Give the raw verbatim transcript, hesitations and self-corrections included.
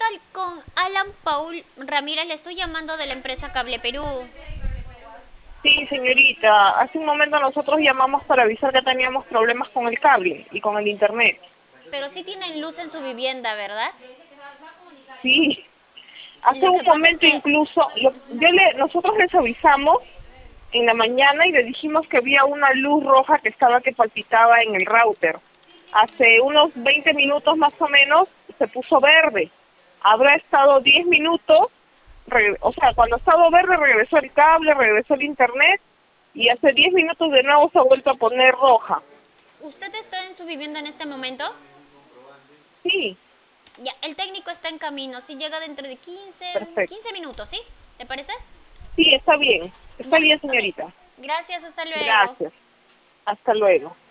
tal? Con Alan Paul Ramírez, le estoy llamando de la empresa Cable Perú. Sí, señorita. Hace un momento nosotros llamamos para avisar que teníamos problemas con el cable y con el internet. Pero sí tienen luz en su vivienda, ¿verdad? Sí. Hace Lo un que pasa es momento que... incluso, yo, yo le, nosotros les avisamos en la mañana y le dijimos que había una luz roja que estaba que palpitaba en el router. Hace unos veinte minutos más o menos se puso verde. Habrá estado diez minutos, re- o sea, cuando ha estado verde regresó el cable, regresó el internet y hace diez minutos de nuevo se ha vuelto a poner roja. ¿Usted está en su vivienda en este momento? Sí, Ya, el técnico está en camino. Si llega dentro de quince, perfecto. quince minutos, ¿sí? ¿Le parece? Sí, está bien. Está Ya, bien, ok. señorita. Gracias, hasta luego. Gracias. Hasta luego.